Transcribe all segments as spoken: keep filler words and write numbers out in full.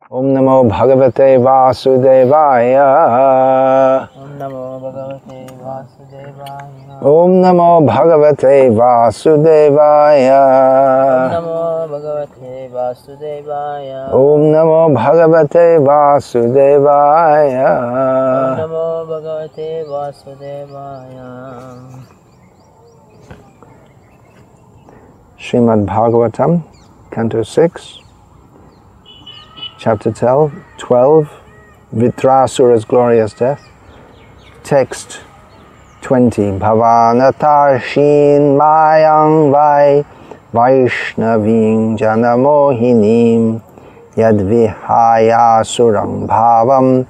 Om Namo Bhagavate Vasudevaya. Om Namo Bhagavate Vasudevaya. Om Namo Bhagavate Vasudevaya. Om Namo Bhagavate Vasudevaya. Om Namo Bhagavate Vasudevaya. Om Namo Bhagavate Vasudevaya. Srimad Bhagavatam, Canto six, Chapter twelve, Vritrasura's Glorious Death. Text twenty. Bhavanatashin mayang vai Vaishnavim janamohinim yadvihaya surang bhavam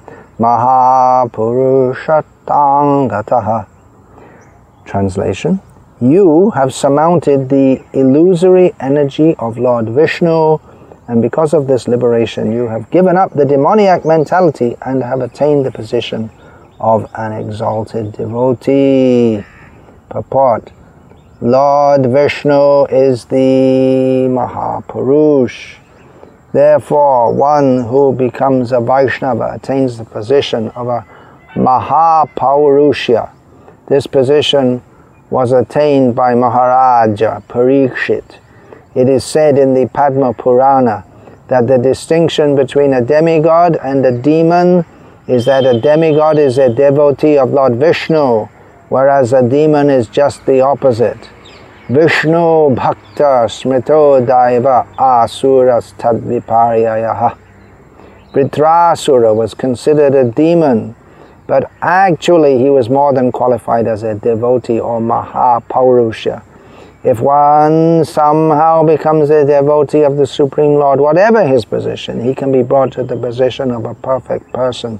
mahapurushatang gataha. Translation: You have surmounted the illusory energy of Lord Vishnu, and because of this liberation you have given up the demoniac mentality and have attained the position of an exalted devotee. Purport: Lord Vishnu is the Mahapurush. Therefore, one who becomes a Vaishnava attains the position of a Mahapaurusha. This position was attained by Maharaja Parikshit. It is said in the Padma Purana that the distinction between a demigod and a demon is that a demigod is a devotee of Lord Vishnu, whereas a demon is just the opposite. Vishnu Bhakta Smrito Daiva Asuras Tadviparyayaha. Vritrasura was considered a demon, but actually he was more than qualified as a devotee or Mahapaurusha. If one somehow becomes a devotee of the Supreme Lord, whatever his position, he can be brought to the position of a perfect person.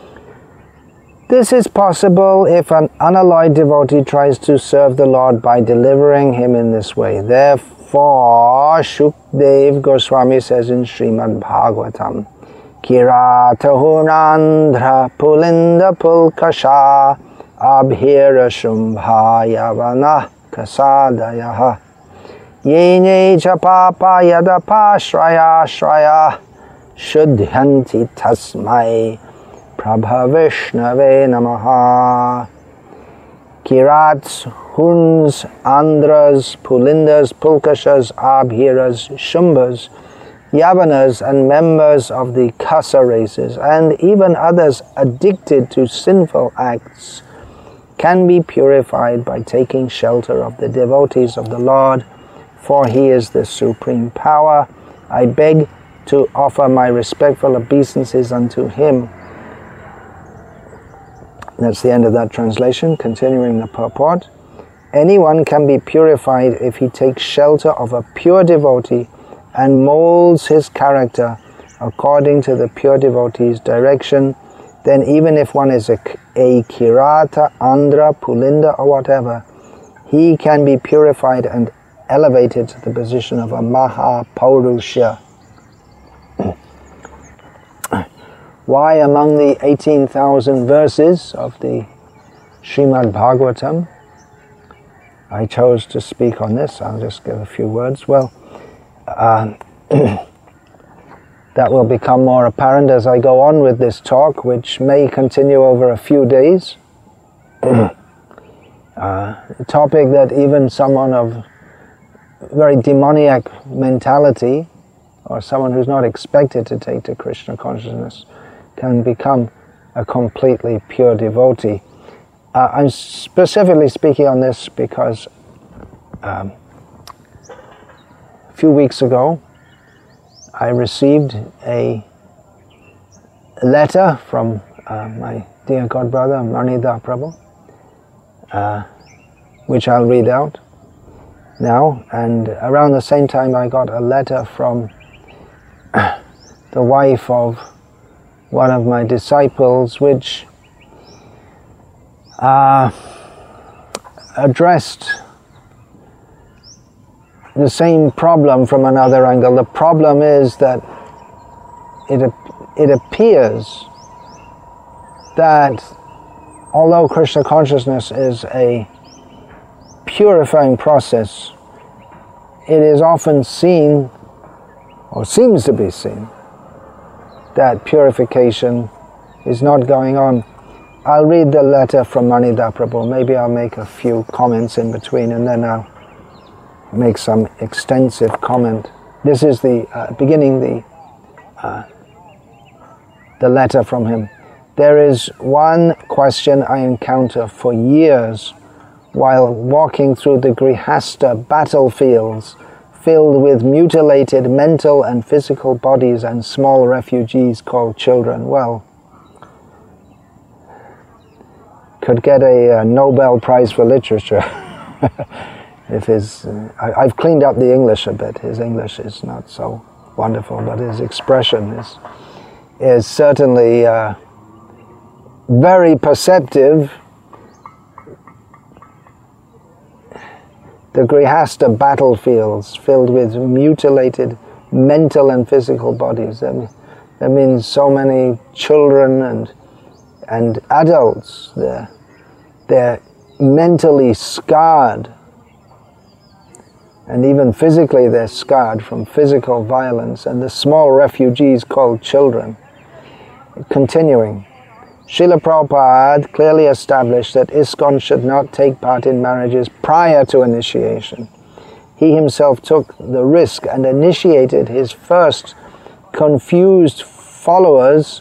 This is possible if an unalloyed devotee tries to serve the Lord by delivering him in this way. Therefore, Shukdev Goswami says in Srimad Bhagavatam, Kiratahunandra Pulinda Pulkasha Abhira Shumbha Yavana Kasadayaha Yene Chapapa Yadapa Shraya Shraya Shuddhanti Tasmai Prabhavishnave Namaha. Kirats, Huns, Andhras, Pulindas, Pulkashas, Abhiras, Shumbhas, Yavanas and members of the Kasa races, and even others addicted to sinful acts, can be purified by taking shelter of the devotees of the Lord, for He is the supreme power. I beg to offer my respectful obeisances unto Him. That's the end of that translation. Continuing the purport. Anyone can be purified if he takes shelter of a pure devotee and molds his character according to the pure devotee's direction. Then even if one is a, a Kirata, Andhra, Pulinda or whatever, he can be purified and elevated to the position of a Mahapaurusha. Why among the eighteen thousand verses of the Srimad Bhagavatam I chose to speak on this? I'll just give a few words. Well, uh, that will become more apparent as I go on with this talk, which may continue over a few days. uh, a topic that even someone of very demoniac mentality, or someone who's not expected to take to Krishna consciousness, can become a completely pure devotee. Uh, I'm specifically speaking on this because um, a few weeks ago I received a letter from uh, my dear godbrother Manida Prabhu, uh, which I'll read out now, and around the same time I got a letter from the wife of one of my disciples, which uh, addressed the same problem from another angle. The problem is that it, it appears that although Krishna consciousness is a purifying process, it is often seen, or seems to be seen, that purification is not going on. I'll read the letter from Manida Prabhu. Maybe I'll make a few comments in between and then I'll make some extensive comment. This is the uh, beginning the uh, the letter from him. There is one question I encounter for years while walking through the Grihasta battlefields filled with mutilated mental and physical bodies and small refugees called children. Well, could get a, a Nobel Prize for Literature. If his, uh, I, I've cleaned up the English a bit. His English is not so wonderful, but his expression is, is certainly uh, very perceptive. The Grihasta battlefields filled with mutilated mental and physical bodies. That, that means so many children and and adults. They're, they're mentally scarred, and even physically they're scarred from physical violence, and the small refugees called children. Continuing, Srila Prabhupada clearly established that ISKCON should not take part in marriages prior to initiation. He himself took the risk and initiated his first confused followers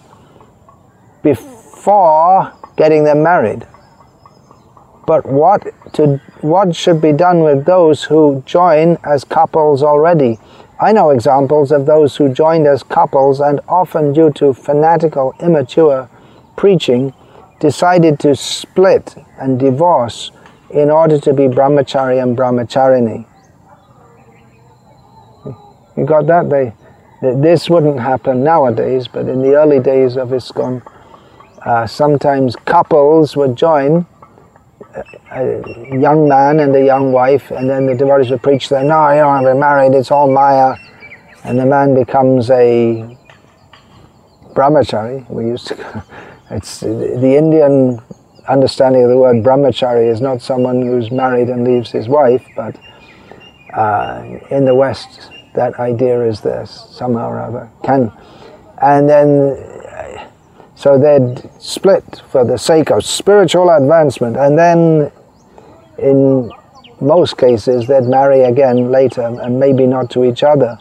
before getting them married. But what to what should be done with those who join as couples already? I know examples of those who joined as couples and often due to fanatical, immature preaching decided to split and divorce in order to be brahmachari and brahmacharini. You got that? They, this wouldn't happen nowadays, but in the early days of ISKCON, uh, sometimes couples would join, a young man and a young wife, and then the devotees would preach there, no, you don't have to be married, it's all Maya, and the man becomes a brahmachari. We used to, it's the Indian understanding of the word brahmachari is not someone who's married and leaves his wife, but uh, in the West that idea is there somehow or other. Can, and then so they'd split for the sake of spiritual advancement, and then in most cases they'd marry again later, and maybe not to each other.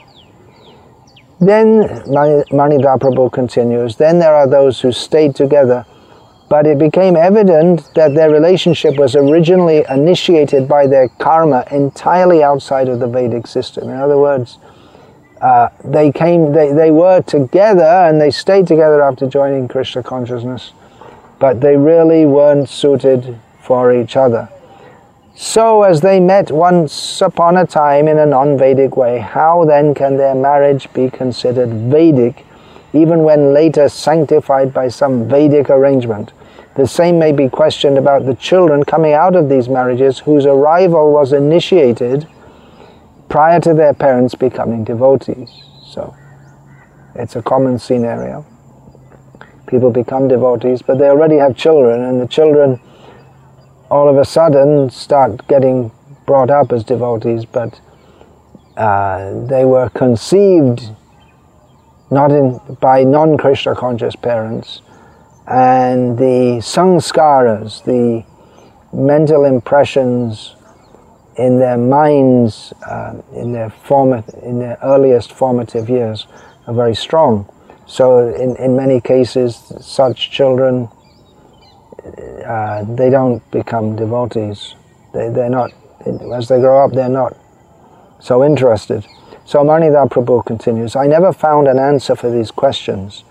Then Manida Prabhu continues, then there are those who stayed together, but it became evident that their relationship was originally initiated by their karma entirely outside of the Vedic system. In other words, Uh, they came, they, they were together and they stayed together after joining Krishna consciousness, but they really weren't suited for each other. So as they met once upon a time in a non-Vedic way, how then can their marriage be considered Vedic, even when later sanctified by some Vedic arrangement? The same may be questioned about the children coming out of these marriages whose arrival was initiated prior to their parents becoming devotees. So, it's a common scenario. People become devotees, but they already have children, and the children all of a sudden start getting brought up as devotees, but uh, they were conceived not in, by non-Krishna conscious parents, and the sanskaras, the mental impressions in their minds, uh, in their format, in their earliest formative years, are very strong. So, in in many cases, such children uh, they don't become devotees. They they're not. As they grow up, they're not so interested. So Manida Prabhu continues, I never found an answer for these questions,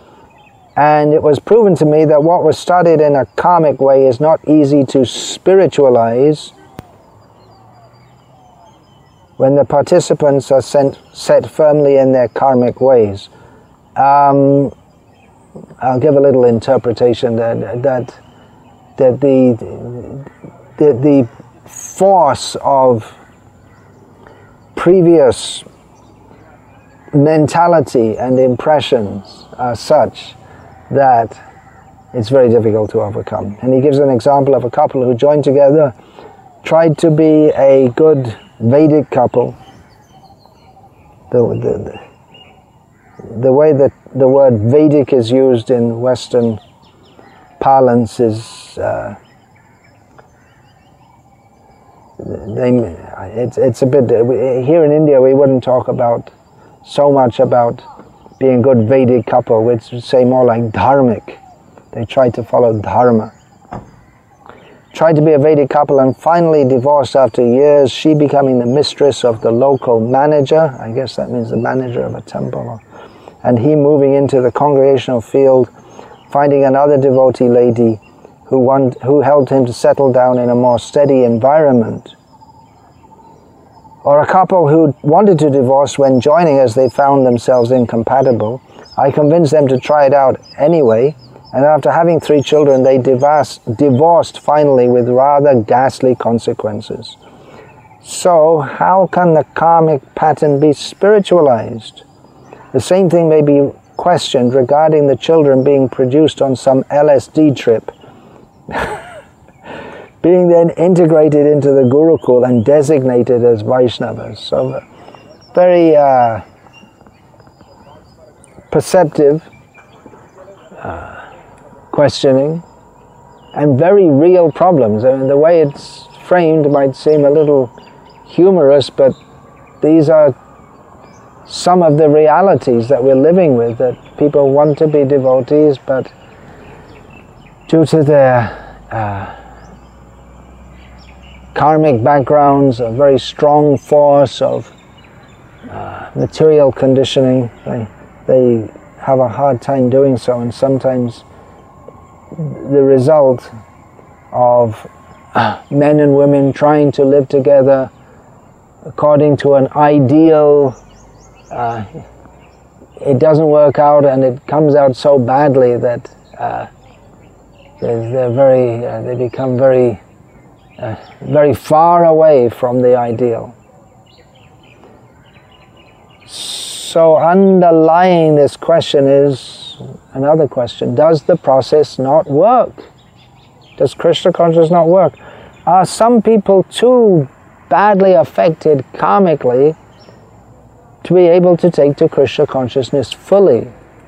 and it was proven to me that what was studied in a karmic way is not easy to spiritualize when the participants are sent, set firmly in their karmic ways. Um, I'll give a little interpretation that that, that the, the, the force of previous mentality and impressions are such that it's very difficult to overcome. And he gives an example of a couple who joined together, tried to be a good Vedic couple. The, the, the way that the word Vedic is used in Western parlance is uh, they, it's, it's a bit, here in India we wouldn't talk about so much about being a good Vedic couple, we'd say more like dharmic. They tried to follow dharma. Tried to be a Vedic couple and finally divorced after years, she becoming the mistress of the local manager, I guess that means the manager of a temple, and he moving into the congregational field, finding another devotee lady who, want, who helped him to settle down in a more steady environment. Or a couple who wanted to divorce when joining as they found themselves incompatible. I convinced them to try it out anyway, and after having three children they divorced, divorced finally with rather ghastly consequences. So how can the karmic pattern be spiritualized? The same thing may be questioned regarding the children being produced on some L S D trip, being then integrated into the Gurukul and designated as Vaishnavas. So very uh, perceptive uh, questioning and very real problems. I mean, the way it's framed might seem a little humorous, but these are some of the realities that we're living with, that people want to be devotees, but due to their uh, karmic backgrounds, a very strong force of uh, material conditioning, they, they have a hard time doing so, and sometimes the result of uh, men and women trying to live together according to an ideal, uh, it doesn't work out, and it comes out so badly that uh, they're, they're very, uh, they become very Uh, very far away from the ideal. So underlying this question is another question: does the process not work? Does Krishna consciousness not work? Are some people too badly affected karmically to be able to take to Krishna consciousness fully?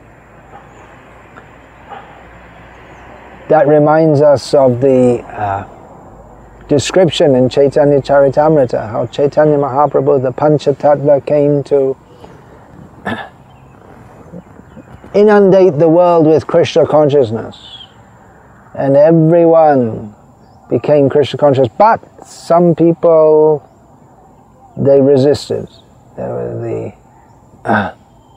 That reminds us of the uh, description in Chaitanya Charitamrita, how Chaitanya Mahaprabhu, the Panchatattva, came to inundate the world with Krishna consciousness, and everyone became Krishna conscious, but some people, they resisted. There were the uh,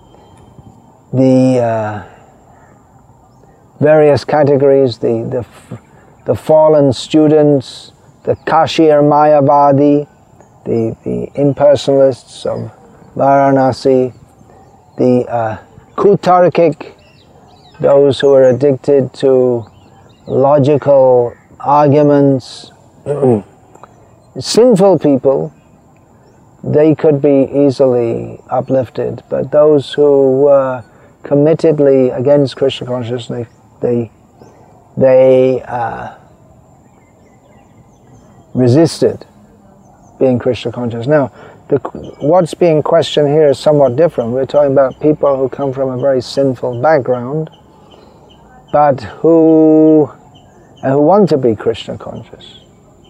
the uh, various categories, the the the fallen students, the Kashir Mayavadi, the, the impersonalists of Varanasi, the uh, Kutarkik, those who are addicted to logical arguments, sinful people, they could be easily uplifted, but those who were committedly against Krishna consciousness, they, they uh, resisted being Krishna conscious. Now, the, what's being questioned here is somewhat different. We're talking about people who come from a very sinful background, but who, uh, who want to be Krishna conscious,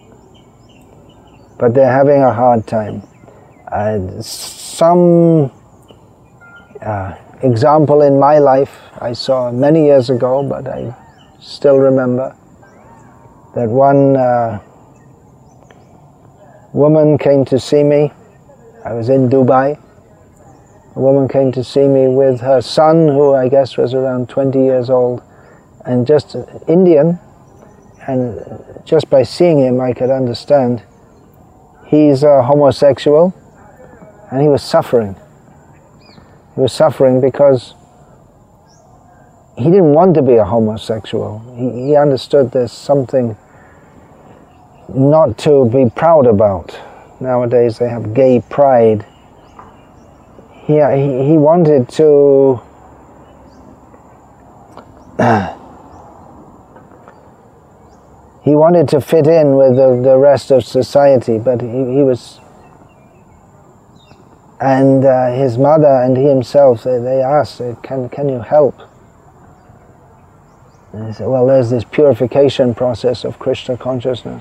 but they're having a hard time. Uh, some uh, example in my life I saw many years ago, but I still remember that one uh, woman came to see me. I was in Dubai. A woman came to see me with her son, who I guess was around twenty years old, and just Indian, and just by seeing him I could understand he's a homosexual, and he was suffering. He was suffering because he didn't want to be a homosexual. He, he understood there's something not to be proud about. Nowadays they have gay pride. He, he, he wanted to he wanted to fit in with the, the rest of society, but he, he was and uh, his mother and he himself, they, they asked, can, can you help? And he said, well, there's this purification process of Krishna consciousness.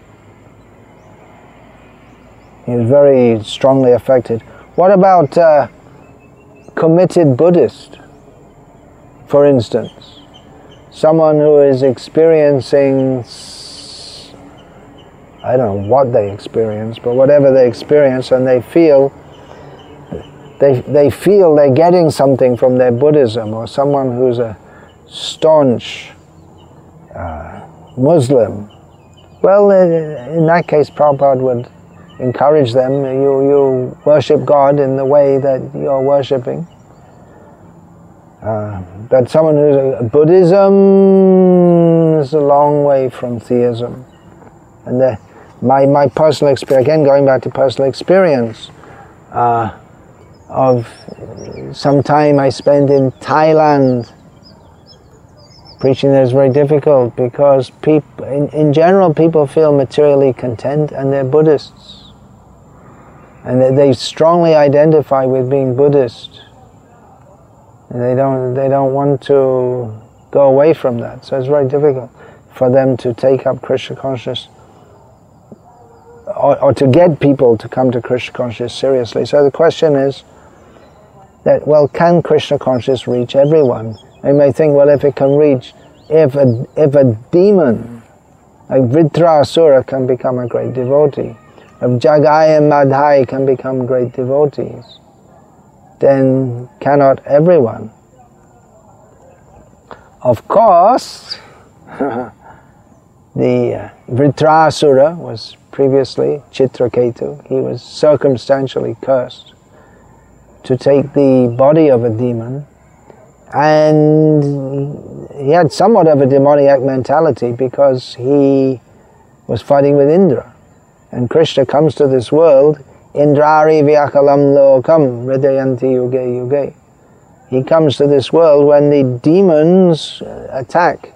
He was very strongly affected. What about uh, committed Buddhist, for instance? Someone who is experiencing, I don't know what they experience, but whatever they experience, and they feel they, they feel they're getting something from their Buddhism, or someone who's a staunch uh, Muslim. Well, in that case, Prabhupada would encourage them, you, you worship God in the way that you're worshipping. Uh, but someone who's a, Buddhism is a long way from theism. And the, my, my personal experience, again going back to personal experience, uh, of some time I spent in Thailand. Preaching there is very difficult because people, in, in general, people feel materially content and they're Buddhists. And they, they strongly identify with being Buddhist. And they don't, they don't want to go away from that. So it's very difficult for them to take up Krishna consciousness, or, or to get people to come to Krishna consciousness seriously. So the question is that, well, can Krishna consciousness reach everyone? They may think, well, if it can reach, if a, if a demon, like Vritrasura, can become a great devotee, if Jagai and Madhai can become great devotees, then cannot everyone? Of course, the uh, Vritrasura was previously Chitraketu. He was circumstantially cursed to take the body of a demon, and he had somewhat of a demoniac mentality because he was fighting with Indra. And Krishna comes to this world, Indrari vyakalam lokam hridayanti yuge yuge. He comes to this world when the demons attack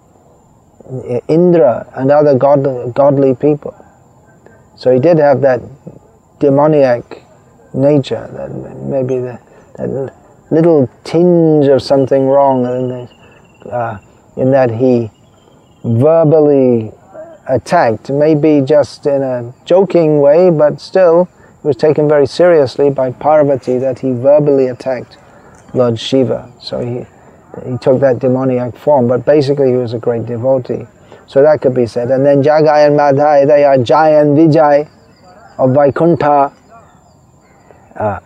Indra and other god, godly people. So he did have that demoniac nature, that maybe the, that little tinge of something wrong in, uh, in that he verbally attacked, maybe just in a joking way, but still it was taken very seriously by Parvati that he verbally attacked Lord Shiva. So he, he took that demoniac form, but basically he was a great devotee. So that could be said. And then Jagai and Madhai, they are Jai and Vijay of Vaikuntha. Uh,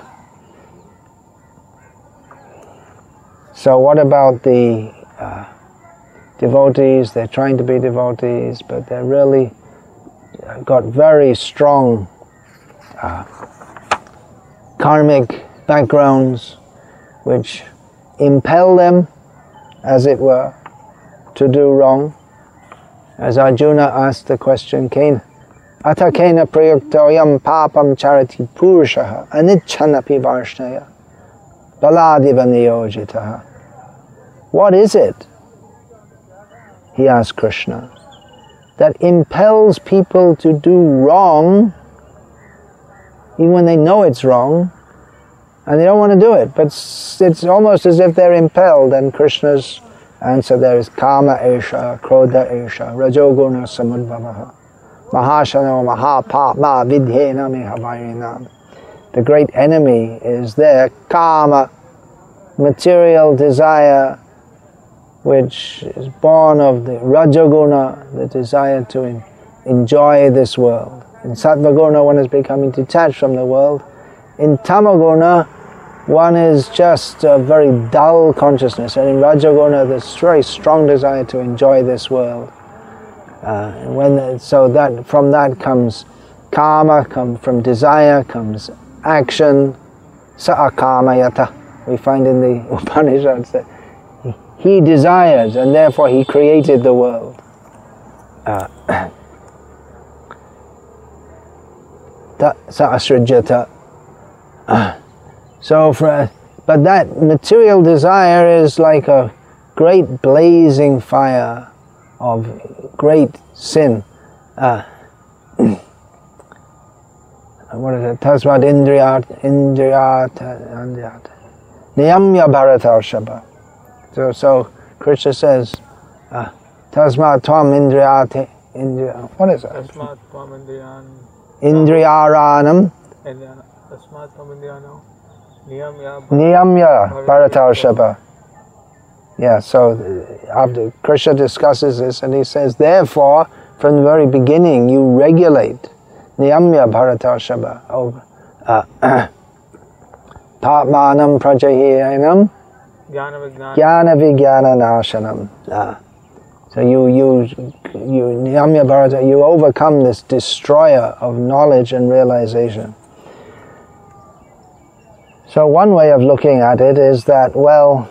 so what about the uh, devotees? They're trying to be devotees, but they're really got very strong uh, karmic backgrounds which impel them, as it were, to do wrong. As Arjuna asked the question, Kena Ata kena prayuktoyam papam charati purushaha anichanapi varshnaya baladiva niyojitaha. What is it, he asked Krishna, that impels people to do wrong even when they know it's wrong and they don't want to do it, but it's almost as if they're impelled? And Krishna's answer there is Kama Esha, Krodha Esha, Rajoguna Samudbhavaha, Mahashano Mahapama Vidhena Mihavarinam. The great enemy is there, Kama, material desire, which is born of the Rajoguna, the desire to in, enjoy this world. In Sattvaguna, one is becoming detached from the world. In Tamaguna, one is just a very dull consciousness, and in Rajaguna, there's very strong desire to enjoy this world. Uh, and when so that from that comes karma, come from desire comes action. Sa akamayata. We find in the Upanishads that he desires, and therefore he created the world. Uh, Sa asrajata. So, for, but that material desire is like a great blazing fire of great sin. Uh, what is it? Tasmat Indriyat, Indriyat, Indriyat. Niyamya Bharatarshava. So, so Krishna says, uh, Tasmat Tvam Indriyat, Indriyat, what is it? Tasmat Tvam Indriyan. Indriyaranam. Tasmat Tvam Indriyanam. Niyamya. Niyamya Bharatarshava. Yeah, so after Krishna discusses this and he says, therefore, from the very beginning, you regulate Niyamya Bharatarshava. Oh, Tatmanam Prajahiyanam Jnana Vijnana Nashanam. So you, you, you, Niyamya Bharata, you overcome this destroyer of knowledge and realization. So one way of looking at it is that, well,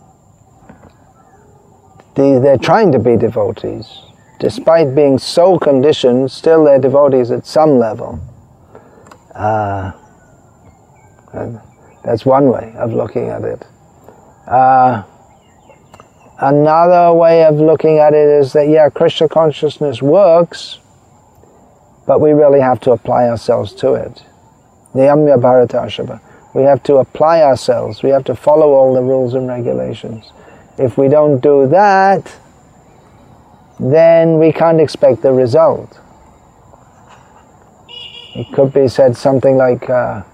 the, they're trying to be devotees. Despite being so conditioned, still they're devotees at some level. Uh, that's one way of looking at it. Uh, another way of looking at it is that, yeah, Krishna consciousness works, but we really have to apply ourselves to it. Niyamya Bharatarshava. We have to apply ourselves. We have to follow all the rules and regulations. If we don't do that, then we can't expect the result. It could be said something like uh,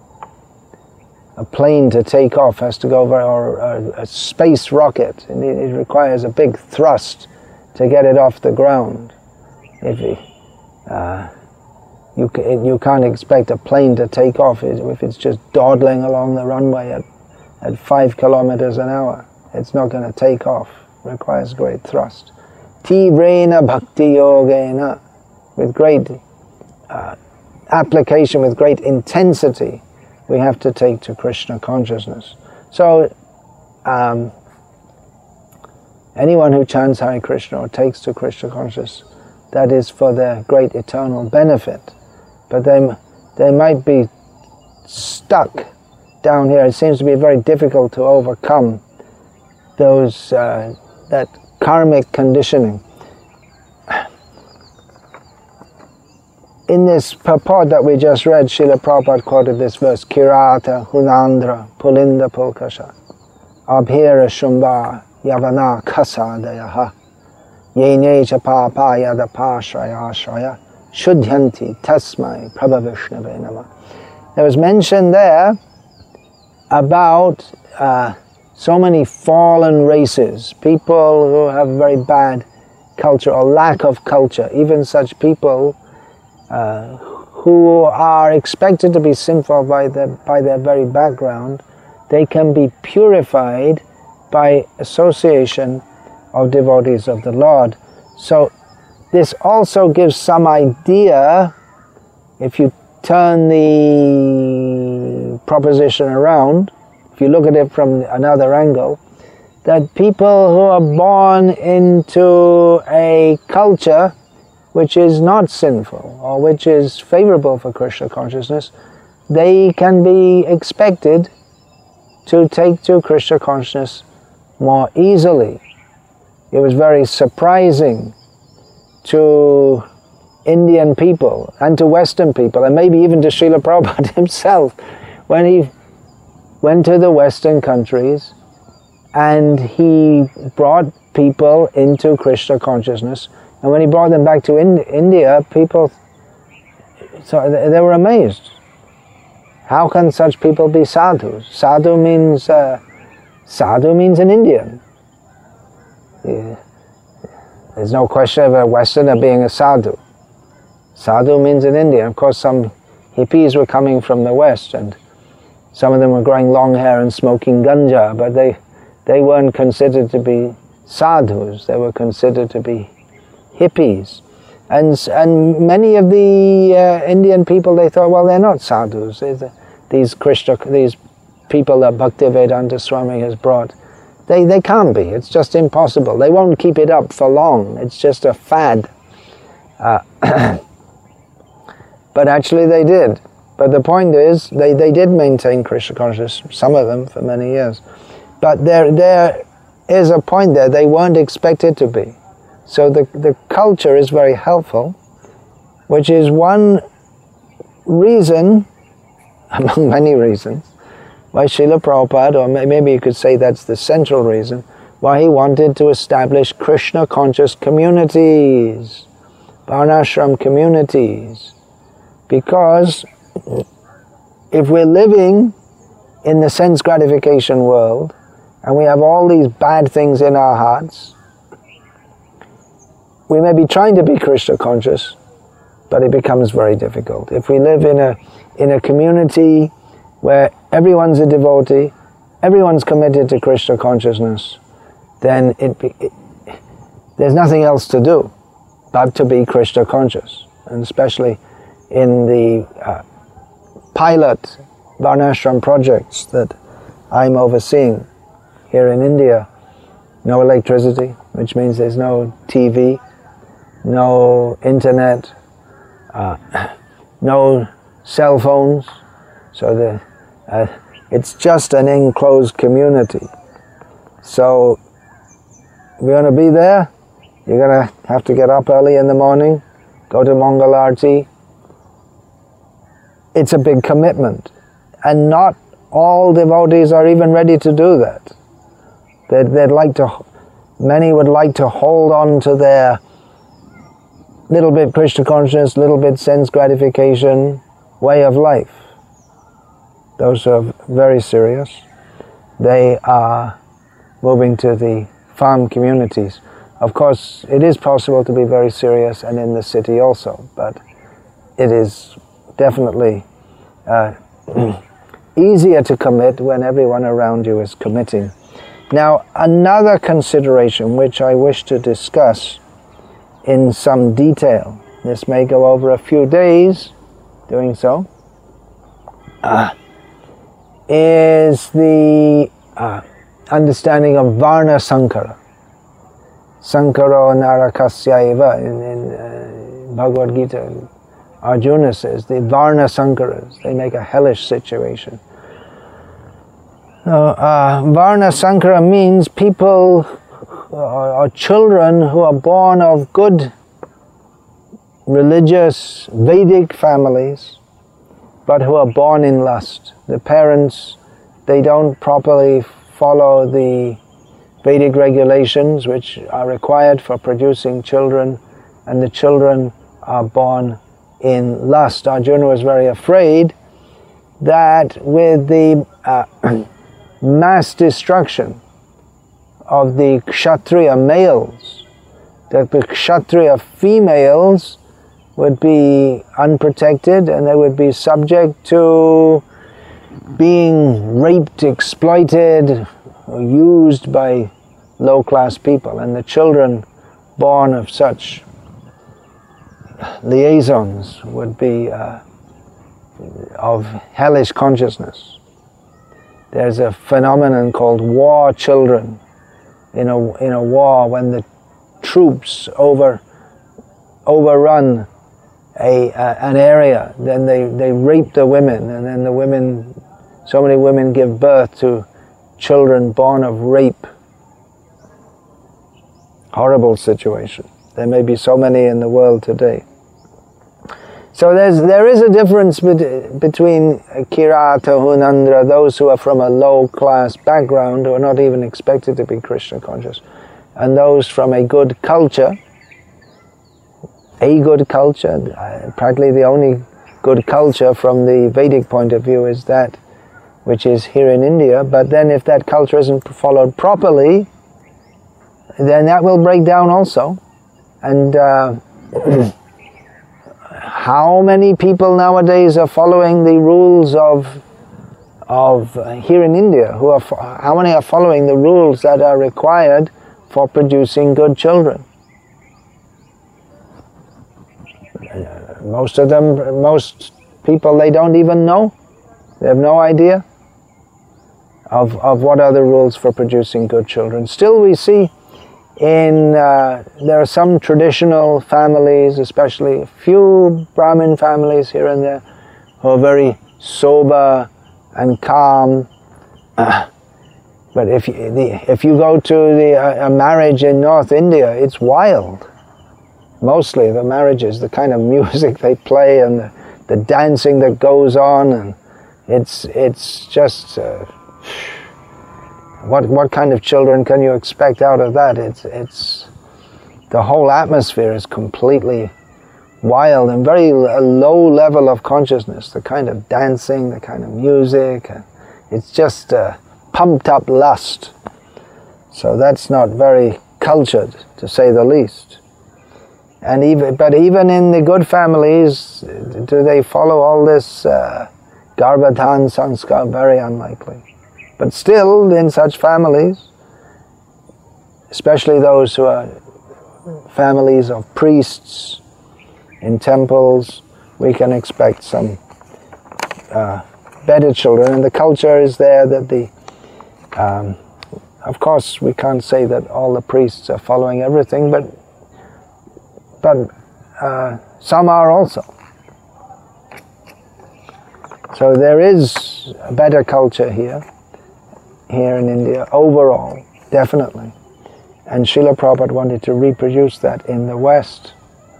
a plane to take off has to go over, or a, a space rocket, and it, it requires a big thrust to get it off the ground. If it, uh, you, you can't expect a plane to take off if it's just dawdling along the runway at, at five kilometers an hour. It's not going to take off. It requires great thrust. Tivrena bhakti yogena, with great uh, application, with great intensity, we have to take to Krishna consciousness. So, um, anyone who chants Hare Krishna or takes to Krishna consciousness, that is for their great eternal benefit. But they, they might be stuck down here. It seems to be very difficult to overcome those uh, that karmic conditioning. In this purport that we just read, Srila Prabhupada quoted this verse, Kirata, Hunandra, Pulinda Pulkasha, Abhira Shumba, Yavana Kasadayaha, Yene Chapapa Yada Pashraya Ashraya, Shudhyanti Tasmai Prabhavishnave Nama. There was mention there about uh, so many fallen races, people who have very bad culture or lack of culture, even such people uh, who are expected to be sinful by their, by their very background, they can be purified by association of devotees of the Lord. So this also gives some idea, if you turn the proposition around, if you look at it from another angle, that people who are born into a culture which is not sinful or which is favorable for Krishna consciousness, they can be expected to take to Krishna consciousness more easily. It was very surprising to Indian people and to Western people, and maybe even to Srila Prabhupada himself, when he went to the Western countries and he brought people into Krishna consciousness, and when he brought them back to in India, people, so they, they were amazed. How can such people be sadhus? Sadhu means uh, sadhu means an Indian. Yeah. There's no question of a Westerner being a sadhu. Sadhu means an Indian. Of course, some hippies were coming from the West, and some of them were growing long hair and smoking ganja, but they, they weren't considered to be sadhus. They were considered to be hippies. And, and many of the uh, Indian people, they thought, well, they're not sadhus. They're, these Krishna, these people that Bhaktivedanta Swami has brought, they, they can't be. It's just impossible. They won't keep it up for long. It's just a fad. Uh, but actually they did. But the point is, they, they did maintain Krishna consciousness, some of them, for many years. But there, there is a point there, they weren't expected to be. So the, the culture is very helpful, which is one reason, among many reasons, why Srila Prabhupada, or maybe you could say that's the central reason, why he wanted to establish Krishna conscious communities, Varnashram communities. Because if we're living in the sense gratification world, and we have all these bad things in our hearts, we may be trying to be Krishna conscious, but it becomes very difficult. If we live in a in a community where everyone's a devotee, everyone's committed to Krishna consciousness, then it, be, it there's nothing else to do but to be Krishna conscious. And especially in the uh, pilot Varnashram projects that I'm overseeing here in India, no electricity, which means there's no T V, no internet, uh, no cell phones, so the, uh, it's just an enclosed community. So if you're going to be there, you're going to have to get up early in the morning, go to Mangal Arati. It's a big commitment, and not all devotees are even ready to do that. They'd, they'd like to, many would like to hold on to their little bit Krishna consciousness, little bit sense gratification way of life. Those are very serious. They are moving to the farm communities. Of course, it is possible to be very serious and in the city also, but it is definitely uh, easier to commit when everyone around you is committing. Now, another consideration which I wish to discuss in some detail, this may go over a few days doing so, uh, is the uh, understanding of Varna Sankara. Sankaro Narakasyaiva in, in uh, Bhagavad Gita, Arjuna says, the Varna Sankaras, they make a hellish situation. Uh, uh, Varna Sankara means people or, or children who are born of good religious Vedic families, but who are born in lust. The parents, they don't properly follow the Vedic regulations which are required for producing children, and the children are born in lust. Arjuna was very afraid that with the uh, mass destruction of the Kshatriya males, that the Kshatriya females would be unprotected and they would be subject to being raped, exploited, or used by low-class people, and the children born of such liaisons would be uh, of hellish consciousness. There's a phenomenon called war children. In a, in a war, when the troops over, overrun a, uh, an area, then they, they rape the women, and then the women, so many women give birth to children born of rape. Horrible situation. There may be so many in the world today. So there's, there is a difference bet between Kirata, Hunandra, those who are from a low-class background, who are not even expected to be Krishna conscious, and those from a good culture, a good culture, uh, practically the only good culture from the Vedic point of view is that which is here in India, but then if that culture isn't followed properly, then that will break down also. And uh, how many people nowadays are following the rules of of uh, here in India? Who are how many are following the rules that are required for producing good children? Uh, most of them, most people, they don't even know. They have no idea of of what are the rules for producing good children. Still, we see. In uh, there are some traditional families, especially a few Brahmin families here and there, who are very sober and calm. Uh, but if you, the, if you go to the, uh, a marriage in North India, it's wild. Mostly the marriages, the kind of music they play and the the dancing that goes on, and it's it's just uh, what what kind of children can you expect out of that? It's it's the whole atmosphere is completely wild and very a low level of consciousness. The kind of dancing, the kind of music, it's just uh, pumped up lust. So that's not very cultured, to say the least. And even, but even in the good families, do they follow all this uh, Garbhadhan Sanskar? Very unlikely. But still, in such families, especially those who are families of priests in temples, we can expect some uh, better children. And the culture is there that the, um, of course, we can't say that all the priests are following everything, but but uh, some are also. So there is a better culture here, here in India, overall, definitely. And Srila Prabhupada wanted to reproduce that in the West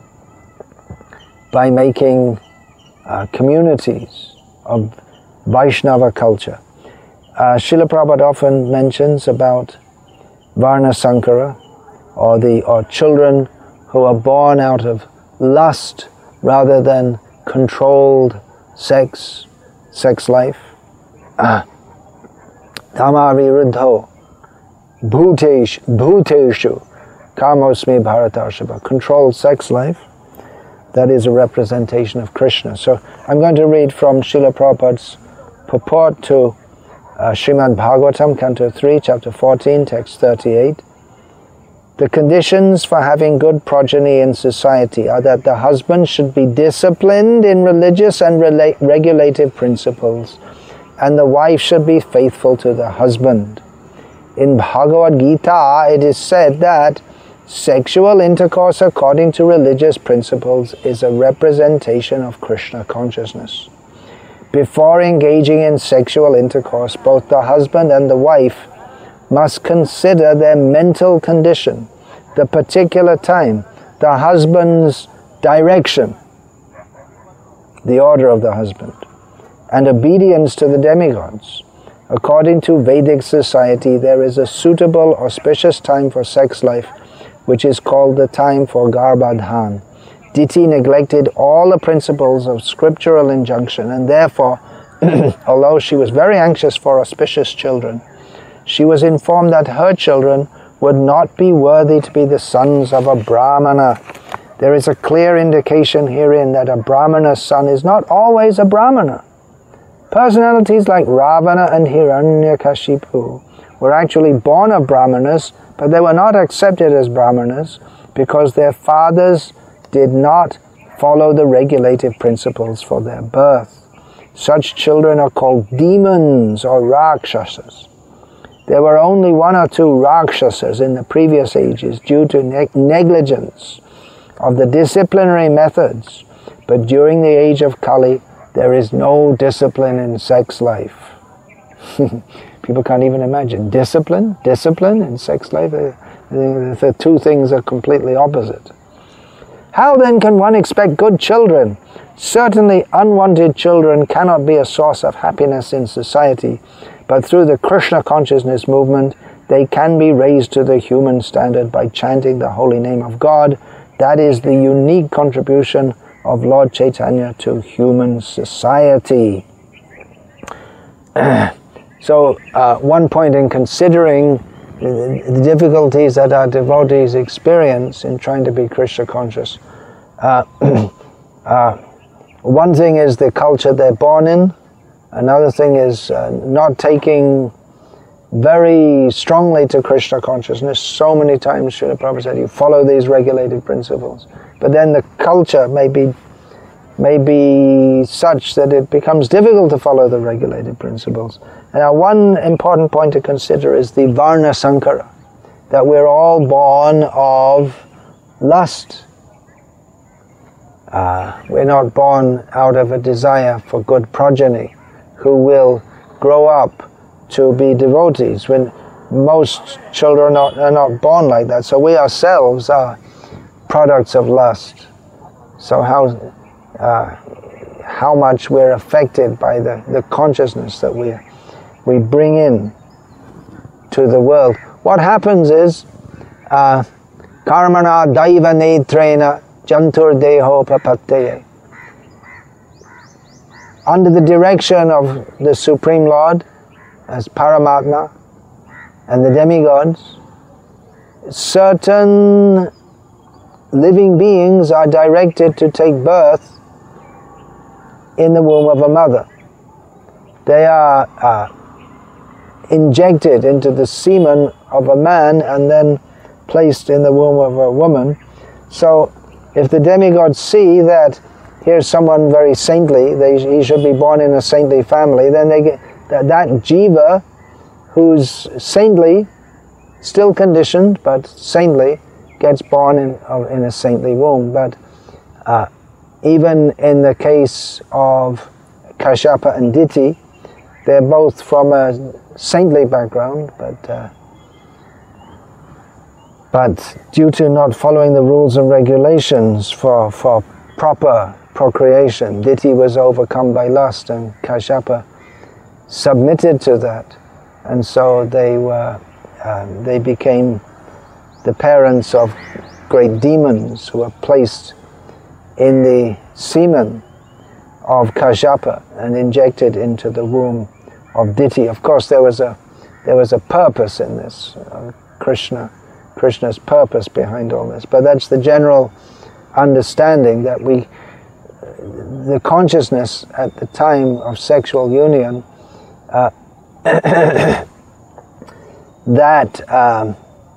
by making uh, communities of Vaishnava culture. Uh, Srila Prabhupada often mentions about Varna Sankara, or the or children who are born out of lust rather than controlled sex, sex life. Tamaviruddho bhutesh bhuteshu kamosmi bharatarshava. Controlled sex life, that is a representation of Krishna. So I'm going to read from Srila Prabhupada's purport to uh, Srimad Bhagavatam, Canto three, Chapter fourteen, Text thirty-eight. The conditions for having good progeny in society are that the husband should be disciplined in religious and rela- regulative principles, and the wife should be faithful to the husband. In Bhagavad Gita, it is said that sexual intercourse according to religious principles is a representation of Krishna consciousness. Before engaging in sexual intercourse, both the husband and the wife must consider their mental condition, the particular time, the husband's direction, the order of the husband, and obedience to the demigods. According to Vedic society, there is a suitable, auspicious time for sex life, which is called the time for Garbhadhan. Diti neglected all the principles of scriptural injunction, and therefore, although she was very anxious for auspicious children, she was informed that her children would not be worthy to be the sons of a Brahmana. There is a clear indication herein that a Brahmana's son is not always a Brahmana. Personalities like Ravana and Hiranyakashipu were actually born of Brahmanas, but they were not accepted as Brahmanas because their fathers did not follow the regulative principles for their birth. Such children are called demons or Rakshasas. There were only one or two Rakshasas in the previous ages due to ne- negligence of the disciplinary methods, but during the age of Kali, there is no discipline in sex life. People can't even imagine. Discipline? Discipline in sex life? The two things are completely opposite. How then can one expect good children? Certainly unwanted children cannot be a source of happiness in society, but through the Krishna consciousness movement, they can be raised to the human standard by chanting the holy name of God. That is the unique contribution of Lord Chaitanya to human society. So, uh, one point in considering the, the difficulties that our devotees experience in trying to be Krishna conscious. Uh, uh, one thing is the culture they're born in. Another thing is uh, not taking very strongly to Krishna consciousness. So many times Srila Prabhupada said, you follow these regulated principles. But then the culture may be, may be such that it becomes difficult to follow the regulated principles. Now, one important point to consider is the Varna Sankara, that we're all born of lust. Uh, we're not born out of a desire for good progeny who will grow up to be devotees, when most children are not, are not born like that. So we ourselves are products of lust. So how, uh, how much we're affected by the, the consciousness that we we bring in to the world. What happens is uh, karmana daiva netrena jantur deho papatteye. Under the direction of the Supreme Lord as Paramatma and the demigods, certain living beings are directed to take birth in the womb of a mother. They are uh, injected into the semen of a man and then placed in the womb of a woman. So if the demigods see that here's someone very saintly, they, he should be born in a saintly family, then they get that, that jiva who's saintly, still conditioned but saintly, gets born in, in a saintly womb. But uh, even in the case of Kashyapa and Diti, they're both from a saintly background, but uh, but due to not following the rules and regulations for, for proper procreation, Diti was overcome by lust and Kashyapa submitted to that, and so they were uh, they became the parents of great demons who were placed in the semen of Kashyapa and injected into the womb of Diti. Of course, there was a there was a purpose in this, uh, Krishna, Krishna's purpose behind all this. But that's the general understanding that we, the consciousness at the time of sexual union, uh, that um,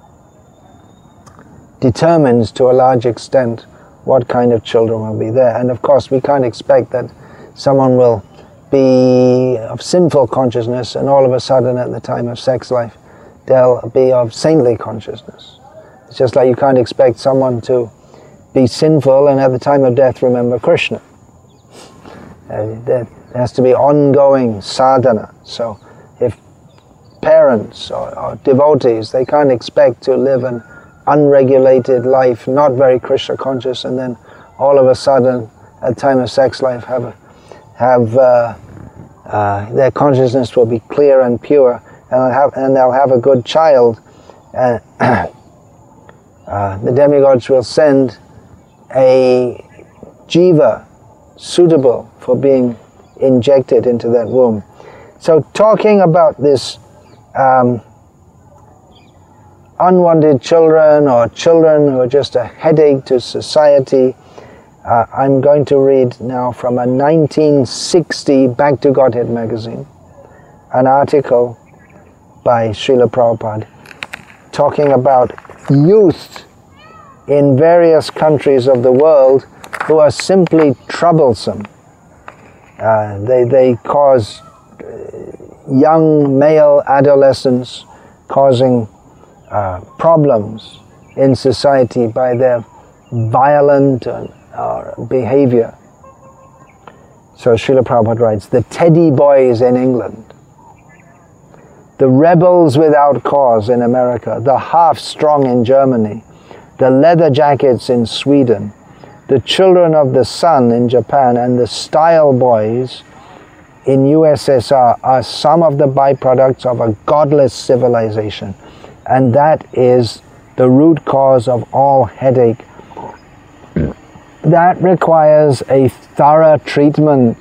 determines to a large extent what kind of children will be there. And of course, we can't expect that someone will be of sinful consciousness and all of a sudden at the time of sex life they'll be of saintly consciousness. It's just like you can't expect someone to be sinful and at the time of death remember Krishna. Uh, there has to be ongoing sadhana. So if parents or, or devotees, they can't expect to live an unregulated life, not very Krishna conscious, and then all of a sudden at the time of sex life have a have uh, uh, their consciousness will be clear and pure, and they'll have, and they'll have a good child. Uh, uh, the demigods will send a jiva suitable for being injected into that womb. So talking about this um, unwanted children or children who are just a headache to society, Uh, I'm going to read now from a nineteen sixty Back to Godhead magazine, an article by Srila Prabhupada talking about youth in various countries of the world who are simply troublesome. Uh, they, they cause young male adolescents causing uh, problems in society by their violent and Our behavior. So Srila Prabhupada writes, the teddy boys in England, the rebels without cause in America, the half-strong in Germany, the leather jackets in Sweden, the children of the sun in Japan, and the style boys in U S S R are some of the byproducts of a godless civilization, and that is the root cause of all headache. That requires a thorough treatment.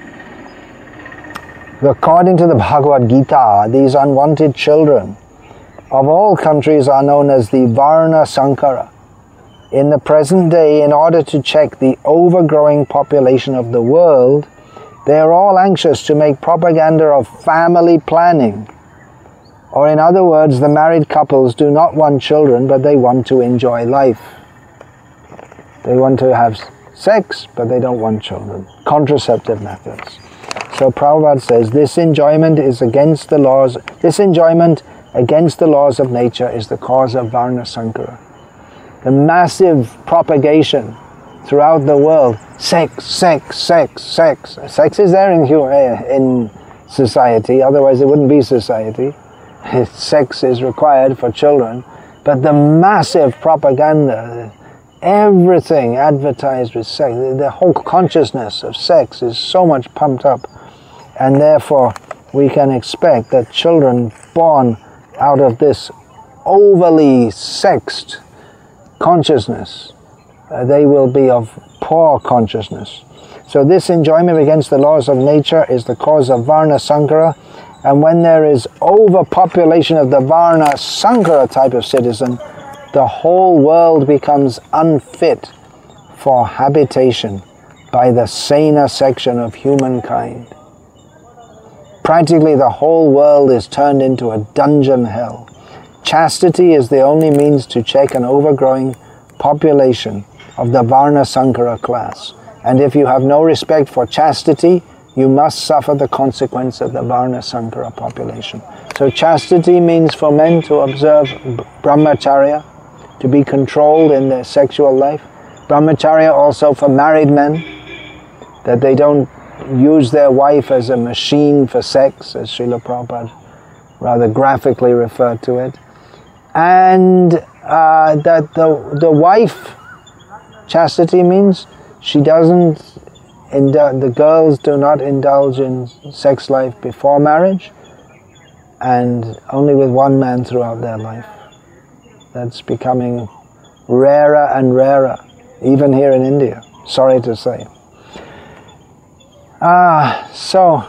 According to the Bhagavad Gita, these unwanted children of all countries are known as the Varna Sankara. In the present day, in order to check the overgrowing population of the world, they are all anxious to make propaganda of family planning. Or in other words, the married couples do not want children, but they want to enjoy life. They want to have sex, but they don't want children. Contraceptive methods. So Prabhupada says, this enjoyment is against the laws, this enjoyment against the laws of nature is the cause of Varna Sankara. The massive propagation throughout the world, sex, sex, sex, sex. Sex is there in, in society, otherwise it wouldn't be society. Sex is required for children, but the massive propaganda, everything advertised with sex. The whole consciousness of sex is so much pumped up, and therefore we can expect that children born out of this overly sexed consciousness, uh, they will be of poor consciousness. So this enjoyment against the laws of nature is the cause of Varna Sankara, and when there is overpopulation of the Varna Sankara type of citizen, the whole world becomes unfit for habitation by the saner section of humankind. Practically the whole world is turned into a dungeon hell. Chastity is the only means to check an overgrowing population of the Varna Sankara class. And if you have no respect for chastity, you must suffer the consequence of the Varna Sankara population. So chastity means for men to observe brahmacharya, to be controlled in their sexual life. Brahmacharya also for married men, that they don't use their wife as a machine for sex, as Srila Prabhupada rather graphically referred to it. And uh, that the, the wife, chastity means she doesn't, indul- the girls do not indulge in sex life before marriage, and only with one man throughout their life. That's becoming rarer and rarer, even here in India, sorry to say. Ah, so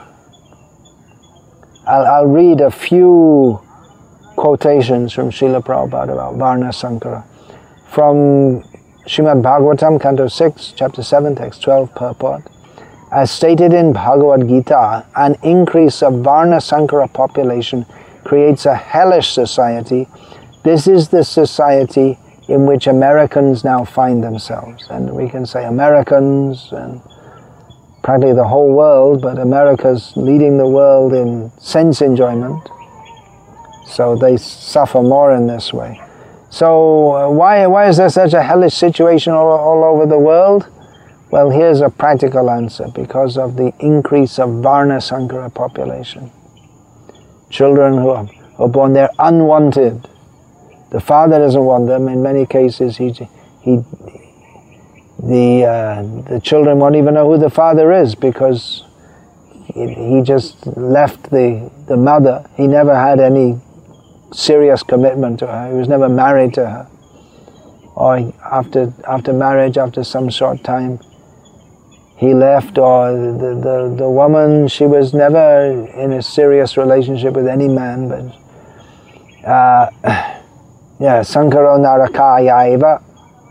I'll, I'll read a few quotations from Srila Prabhupada about Varna Sankara. From Srimad Bhagavatam, Canto six, Chapter seven, Text twelve, purport. As stated in Bhagavad Gita, an increase of Varna Sankara population creates a hellish society. This is the society in which Americans now find themselves. And we can say Americans and practically the whole world, but America's leading the world in sense enjoyment. So they suffer more in this way. So uh, why, why is there such a hellish situation all, all over the world? Well, here's a practical answer. Because of the increase of Varna Sankara population. Children who are, who are born, they're unwanted. The father doesn't want them. In many cases, he, he, the, uh, the children won't even know who the father is, because he, he just left the, the mother. He never had any serious commitment to her. He was never married to her. Or he, after, after marriage, after some short time, he left. Or the, the, the woman, she was never in a serious relationship with any man. But uh, yeah, Sankaro Narakayaiva,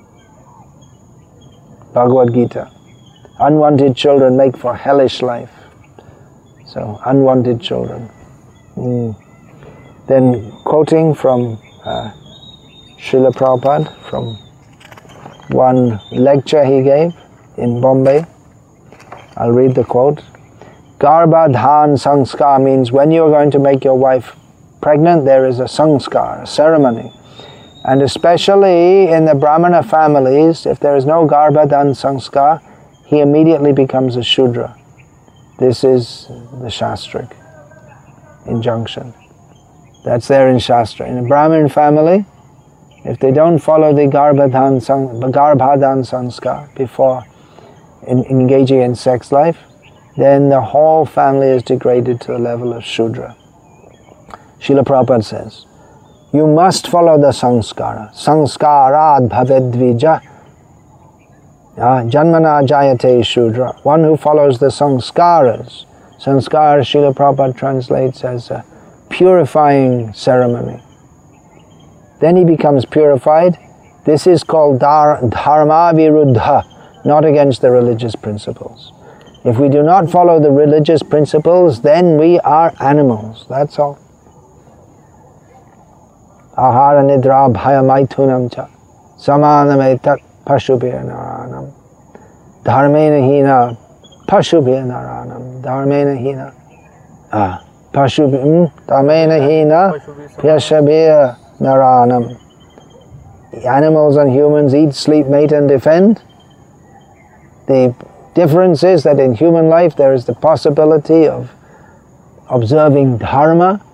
Bhagavad Gita. Unwanted children make for hellish life. So, unwanted children. Mm. Then, quoting from uh, Srila Prabhupada, from one lecture he gave in Bombay, I'll read the quote. Garbhadhan sanskar means when you are going to make your wife pregnant, there is a sanskar, a ceremony. And especially in the Brahmana families, if there is no Garbhadhan sanskar, he immediately becomes a Shudra. This is the Shastric injunction. That's there in Shastra. In a Brahmin family, if they don't follow the Garbhadhan, Garbhadhan sanskar before in, engaging in sex life, then the whole family is degraded to the level of Shudra. Srila Prabhupada says, you must follow the sanskara. Sanskarad bhavedvija janmana jayate Shudra. One who follows the sanskaras. Sanskara, Srila Prabhupada translates as a purifying ceremony. Then he becomes purified. This is called dharma viruddha, not against the religious principles. If we do not follow the religious principles, then we are animals. That's all. Ahara nidra bhaya maithunam cha samanam etat pashubhya naranam dharmena hina pashubhya naranam dharmena hina ah Pashubhya dharmena hina pyashabhya naranam. Animals and humans eat, sleep, mate and defend. The difference is that in human life there is the possibility of observing dharma.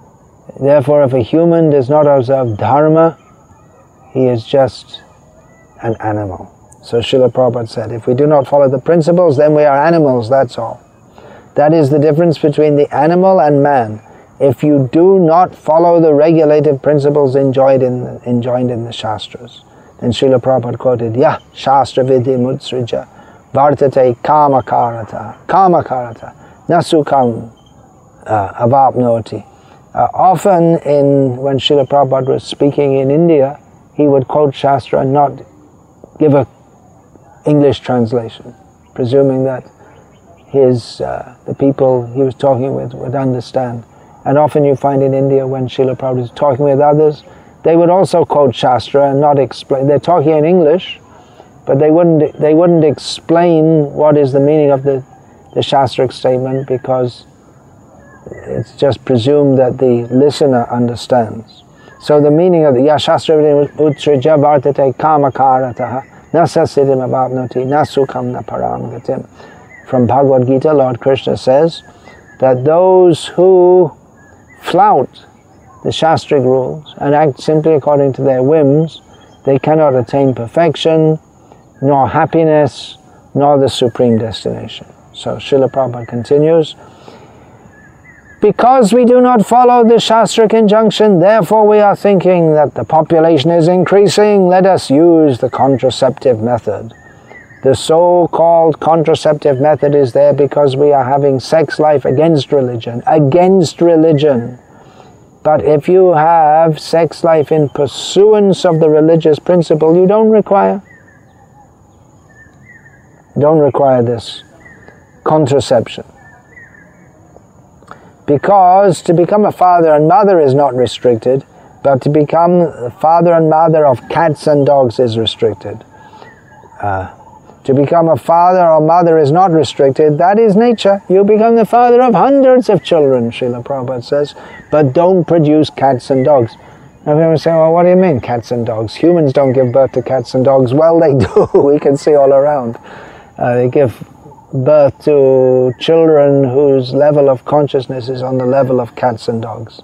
Therefore, if a human does not observe dharma, he is just an animal. So Srila Prabhupada said, if we do not follow the principles, then we are animals, that's all. That is the difference between the animal and man. If you do not follow the regulative principles enjoined in, enjoined in the Shastras. Then Srila Prabhupada quoted, Yah Shastra Vidhi Mutsrija Vartate Kamakarata Kamakarata Nasukam uh, Avapnoti. Uh, often in when Srila Prabhupada was speaking in India, he would quote Shastra and not give a English translation, presuming that his uh, the people he was talking with would understand. And often you find in India when Srila Prabhupada is talking with others, they would also quote Shastra and not explain. They're talking in English, but they wouldn't they wouldn't explain what is the meaning of the, the Shastric statement, because it's just presumed that the listener understands. So the meaning of the Yashastra Utsrija Vartate Kamakarataha Nasasiddhim Avapnoti Nasukam Na Param Gatim. From Bhagavad Gita, Lord Krishna says that those who flout the Shastric rules and act simply according to their whims, they cannot attain perfection, nor happiness, nor the supreme destination. So Srila Prabhupada continues, because we do not follow the Shastric injunction, therefore we are thinking that the population is increasing, let us use the contraceptive method. The so-called contraceptive method is there because we are having sex life against religion, against religion. But if you have sex life in pursuance of the religious principle, you don't require, don't require this contraception. Because to become a father and mother is not restricted, but to become the father and mother of cats and dogs is restricted. Uh, to become a father or mother is not restricted, that is nature. You become the father of hundreds of children, Srila Prabhupada says, but don't produce cats and dogs. Now people say, well, what do you mean cats and dogs? Humans don't give birth to cats and dogs. Well, they do. We can see all around. Uh, they give birth to children whose level of consciousness is on the level of cats and dogs.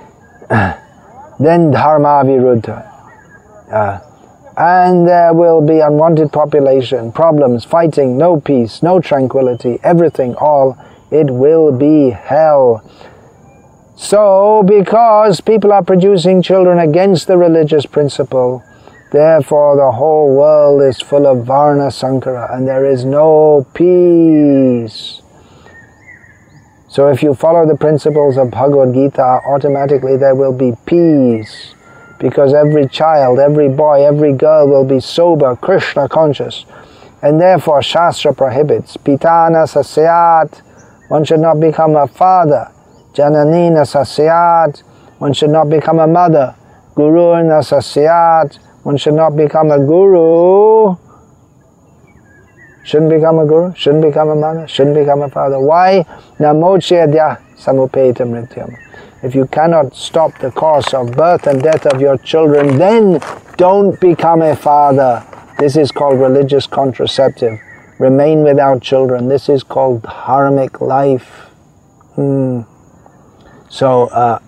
Then dharma viruddha. Uh, and there will be unwanted population, problems, fighting, no peace, no tranquility, everything, all. It will be hell. So, because people are producing children against the religious principle, therefore the whole world is full of Varna Sankara and there is no peace. So if you follow the principles of Bhagavad Gita, automatically there will be peace. Because every child, every boy, every girl will be sober, Krishna conscious. And therefore Shastra prohibits. Pitana sasyat, one should not become a father. Jananina sasyat, one should not become a mother. Guruna sasyat, one should not become a guru. Shouldn't become a guru, shouldn't become a mother, shouldn't become a father. Why? Namochedya samupeta mrityam. If you cannot stop the course of birth and death of your children, then don't become a father. This is called religious contraceptive. Remain without children. This is called dharmic life. Hmm. So, uh,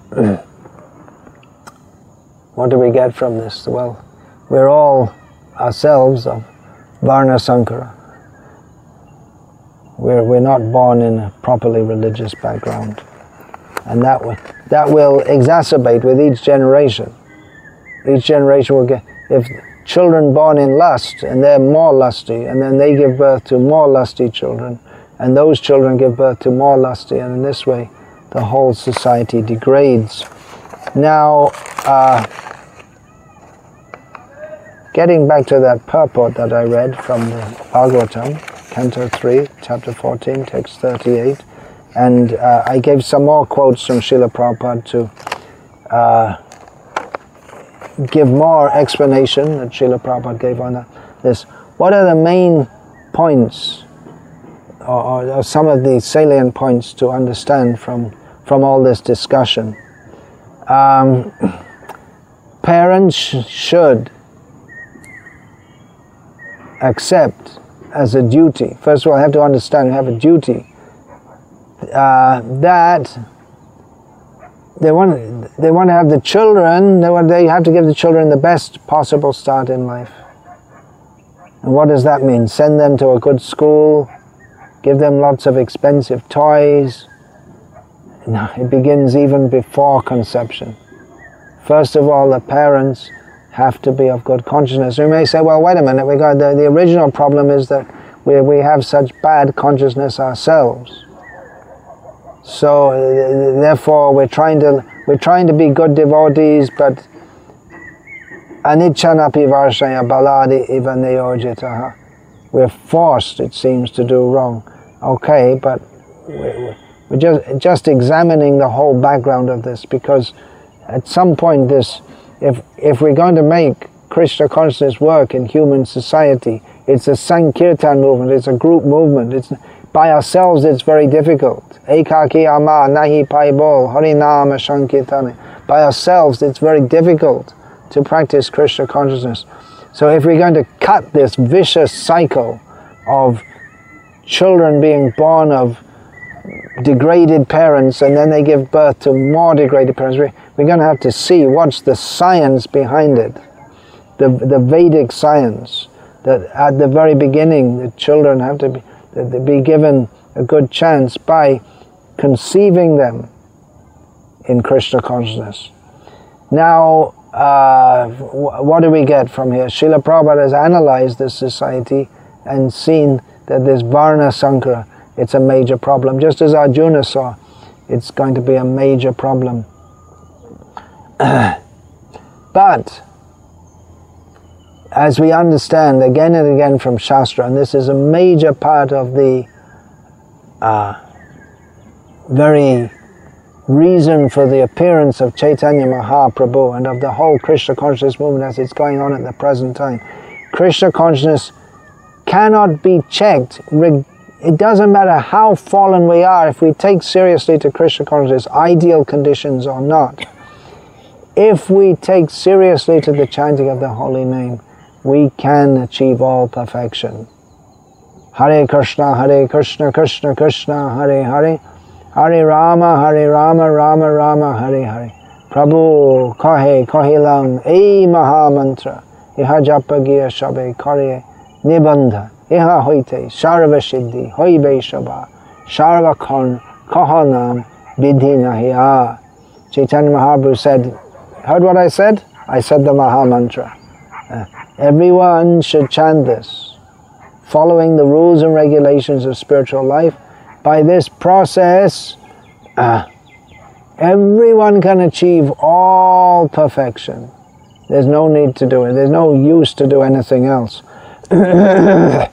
what do we get from this? Well, we're all ourselves of Varna Sankara. We're, we're not born in a properly religious background. And that will, that will exacerbate with each generation. Each generation will get, if children born in lust, and they're more lusty, and then they give birth to more lusty children, and those children give birth to more lusty, and in this way the whole society degrades. Now, uh, getting back to that purport that I read from the Bhagavatam, Canto three, Chapter fourteen, Text thirty-eight, and uh, I gave some more quotes from Srila Prabhupada to uh, give more explanation that Srila Prabhupada gave on this. What are the main points, or, or some of the salient points to understand from, from all this discussion? Um, parents sh- should accept as a duty. First of all, I have to understand we have a duty uh, that they want they want to have the children. They want they have to give the children the best possible start in life. And what does that mean? Send them to a good school, give them lots of expensive toys. No, it begins even before conception. First of all, the parents have to be of good consciousness. We may say, well, wait a minute, we got the, the original problem is that we, we have such bad consciousness ourselves. So uh, therefore we're trying to we're trying to be good devotees, but aniccanapi varshaya baladi iva niyojitaha. We're forced, it seems, to do wrong. Okay, but we're, we're just just examining the whole background of this, because at some point this, if if we're going to make Krishna consciousness work in human society, it's a Sankirtan movement, it's a group movement. It's by ourselves it's very difficult. Ekaki ama nahi paibol harinama sankirtane. By ourselves it's very difficult to practice Krishna consciousness. So if we're going to cut this vicious cycle of children being born of degraded parents and then they give birth to more degraded parents, we're going to have to see what's the science behind it, the, the Vedic science, that at the very beginning the children have to be, to be given a good chance by conceiving them in Krishna consciousness. Now, uh, what do we get from here? Srila Prabhupada has analyzed this society and seen that this Varna Sankara, it's a major problem. Just as Arjuna saw, it's going to be a major problem. But as we understand again and again from Shastra, and this is a major part of the uh, very reason for the appearance of Chaitanya Mahaprabhu and of the whole Krishna consciousness movement as it's going on at the present time. Krishna consciousness cannot be checked. It doesn't matter how fallen we are, if we take seriously to Krishna consciousness, ideal conditions or not. If we take seriously to the chanting of the holy name, we can achieve all perfection. Hare Krishna, Hare Krishna, Krishna Krishna, Hare Hare, Hare Rama, Hare Rama, Rama Rama, Hare Hare. Prabhu kahe kahilam ei maha mantra, iha japagiya shabe karye nibandha, iha hoite sarva siddhi, hoibe shaba, sarva karn kahanam vidhi nahiya. Chaitanya Mahaprabhu said, heard what I said? I said the Maha Mantra. Uh, everyone should chant this, following the rules and regulations of spiritual life. By this process, uh, everyone can achieve all perfection. There's no need to do it. There's no use to do anything else. uh,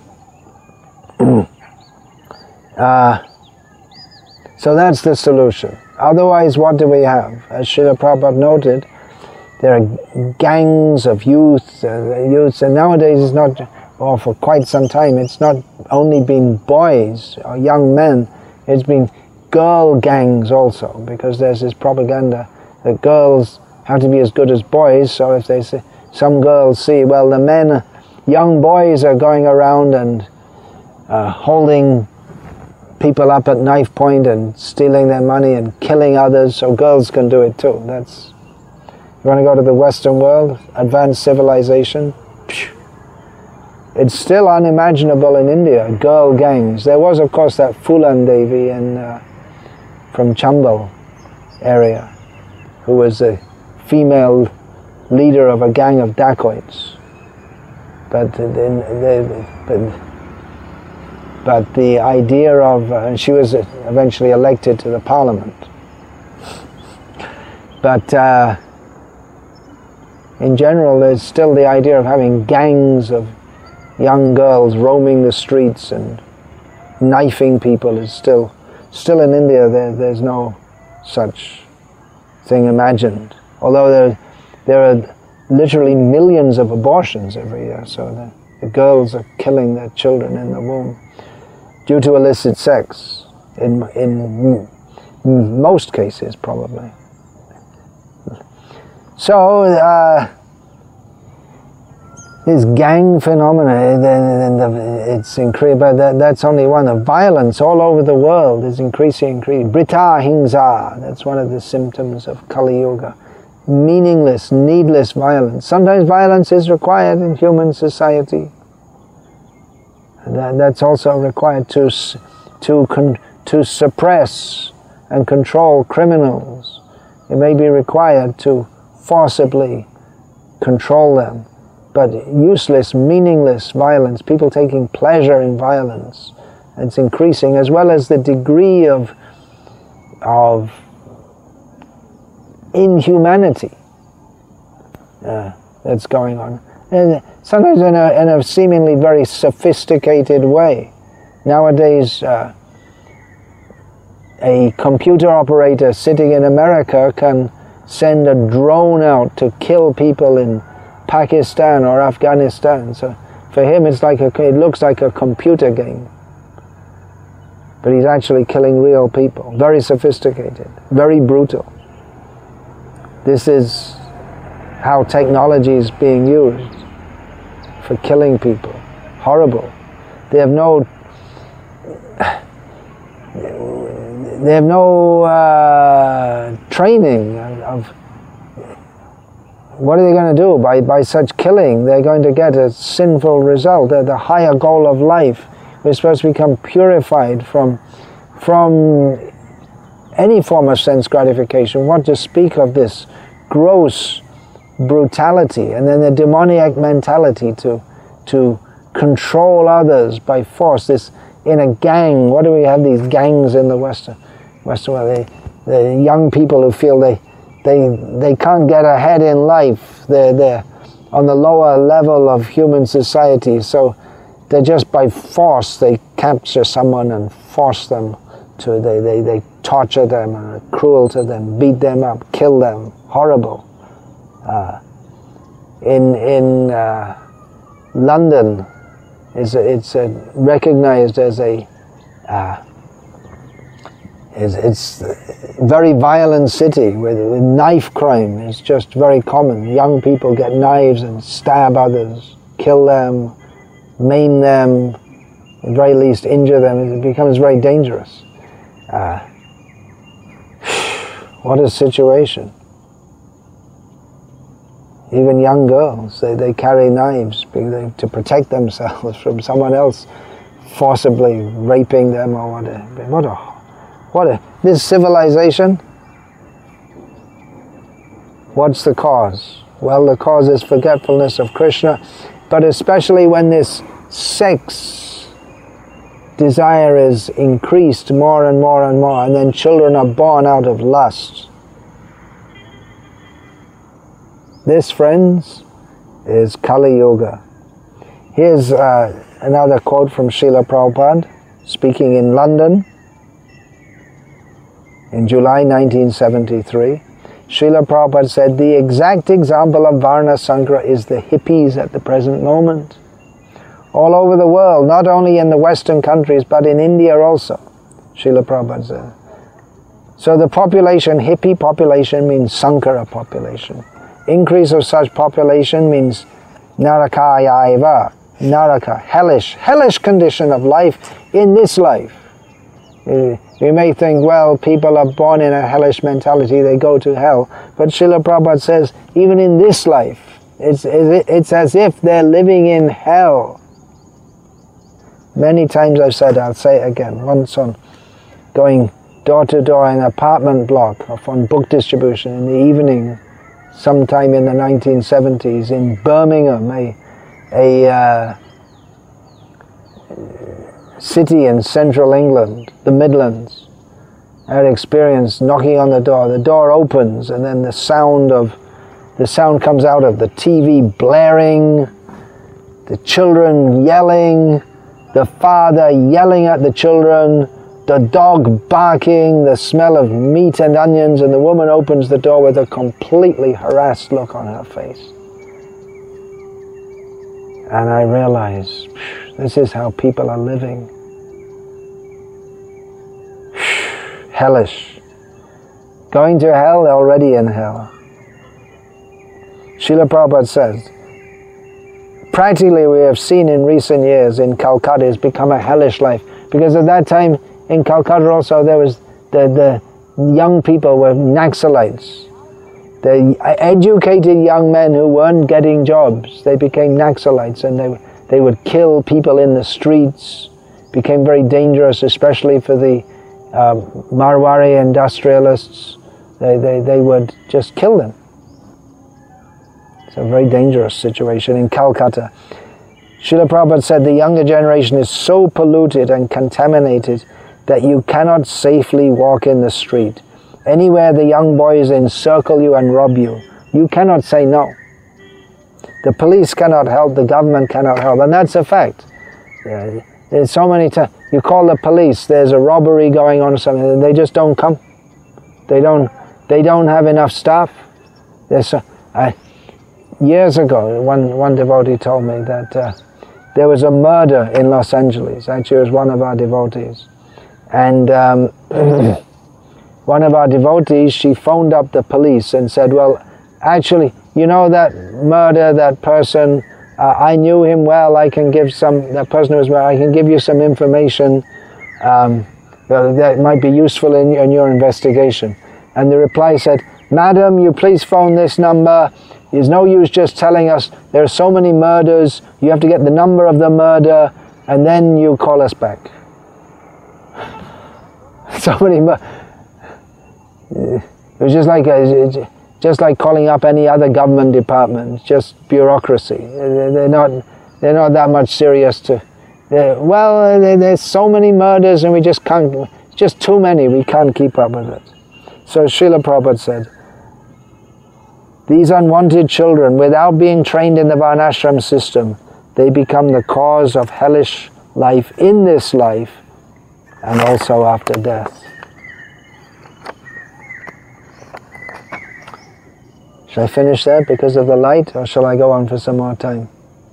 so that's the solution. Otherwise, what do we have? As Srila Prabhupada noted, there are gangs of youth, uh, youths, and nowadays it's not, or for quite some time, it's not only been boys or young men, it's been girl gangs also, because there's this propaganda that girls have to be as good as boys, so if they say, some girls see, well, the men, young boys are going around and uh, holding people up at knife point and stealing their money and killing others, so girls can do it too. That's, you want to go to the Western world, advanced civilization, it's still unimaginable in India, girl gangs. There was, of course, that Phulan Devi in, uh, from Chambal area, who was a female leader of a gang of dacoits. But the, the, but, but the idea of, uh, and she was eventually elected to the parliament. But uh, in general, there's still the idea of having gangs of young girls roaming the streets and knifing people is still, still in India. There, there's no such thing imagined. Although there, there are literally millions of abortions every year, so the, the girls are killing their children in the womb due to illicit sex. In in m most cases, probably. So. Uh, This gang phenomena, it's increased, but that, that's only one. The violence all over the world is increasing, increasing. Brita hingsa, that's one of the symptoms of Kali Yuga. Meaningless, needless violence. Sometimes violence is required in human society. that, that's also required to to con, to suppress and control criminals. It may be required to forcibly control them, but useless, meaningless violence, people taking pleasure in violence, it's increasing, as well as the degree of of inhumanity uh, that's going on, and sometimes in a, in a seemingly very sophisticated way. Nowadays, uh, a computer operator sitting in America can send a drone out to kill people in Pakistan or Afghanistan. So for him, it's like a, it looks like a computer game, but he's actually killing real people. Very sophisticated, very brutal. This is how technology is being used for killing people. Horrible. They have no they have no uh, training of what are they going to do by, by such killing. They're going to get a sinful result. They're the higher goal of life. We're supposed to become purified from from any form of sense gratification. What to speak of this gross brutality, and then the demoniac mentality to to control others by force. This in a gang. What do we have these gangs in the Western Western world? They, the young people who feel they they they can't get ahead in life. They're they're on the lower level of human society, so they're just by force they capture someone and force them to they they they torture them and are cruel to them, beat them up, kill them. Horrible. Uh, in in uh, London, it's a, it's a recognized as a uh, it's, it's a very violent city with, with knife crime. It's just very common. Young people get knives and stab others, kill them, maim them, at the very least injure them. It becomes very dangerous. Uh, what a situation. Even young girls, they, they carry knives to protect themselves from someone else forcibly raping them or whatever. What a, what a, this civilization, what's the cause? Well, the cause is forgetfulness of Krishna, but especially when this sex desire is increased more and more and more, and then children are born out of lust. This, friends, is Kali Yuga. Here's uh, another quote from Srila Prabhupada, speaking in London in July nineteen seventy-three. Srila Prabhupada said, "The exact example of Varna Sangra is the hippies at the present moment. All over the world, not only in the Western countries, but in India also," Srila Prabhupada said. So the population, hippie population, means Sankara population. Increase of such population means narakayaiva, naraka, hellish, hellish condition of life in this life. You, you may think, well, people are born in a hellish mentality, they go to hell. But Srila Prabhupada says, even in this life, it's, it's as if they're living in hell. Many times I've said, I'll say it again, once on going door to door in an apartment block or on book distribution in the evening, sometime in the nineteen seventies in Birmingham, a, a uh, city in central England, the Midlands. I had experience knocking on the door. The door opens and then the sound of the sound comes out of the T V blaring, the children yelling, the father yelling at the children, the dog barking, the smell of meat and onions, and the woman opens the door with a completely harassed look on her face. And I realize, this is how people are living. Hellish. Going to hell, they're already in hell. Srila Prabhupada says, practically we have seen in recent years in Calcutta it's become a hellish life, because at that time in Calcutta also there was the, the young people were Naxalites. The educated young men who weren't getting jobs, they became Naxalites, and they They would kill people in the streets. Became very dangerous, especially for the um, Marwari industrialists. They, they, they would just kill them. It's a very dangerous situation in Calcutta. Srila Prabhupada said the younger generation is so polluted and contaminated that you cannot safely walk in the street. Anywhere the young boys encircle you and rob you, you cannot say no. The police cannot help, the government cannot help, and that's a fact. Yeah, there's so many times, you call the police, there's a robbery going on or something, and they just don't come. They don't, they don't have enough staff. There's a, I, years ago, one, one devotee told me that uh, there was a murder in Los Angeles. Actually, it was one of our devotees. And um, one of our devotees, she phoned up the police and said, well, actually, you know that murder, that person, uh, I knew him well, I can give some, that person who was well, I can give you some information um, that might be useful in, in your investigation. And the reply said, Madam, you please phone this number. There's no use just telling us there are so many murders, you have to get the number of the murder, and then you call us back. So many mur- It was just like a, just like calling up any other government department. It's just bureaucracy. They're not, they're not that much serious to, well, there's so many murders and we just can't, it's just too many, we can't keep up with it. So Srila Prabhupada said, these unwanted children, without being trained in the Varnashram system, they become the cause of hellish life in this life and also after death. Shall I finish there because of the light, or shall I go on for some more time?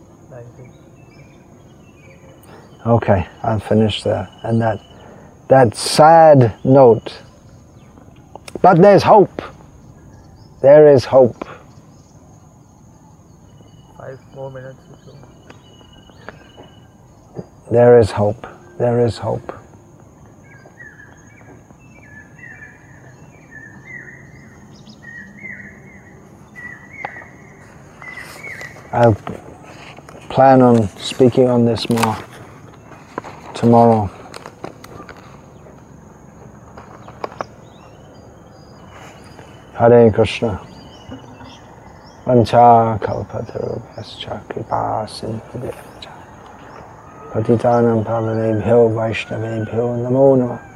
Okay, I'll finish there. And that, that sad note. But there's hope. There is hope. Five more minutes or so. There is hope. There is hope. I'll plan on speaking on this more tomorrow. Hare Krishna. Vancha kalpatarubhyascha kripa sindhubhyascha patitanam pavanebhyo vaishnavebhyo namo namah.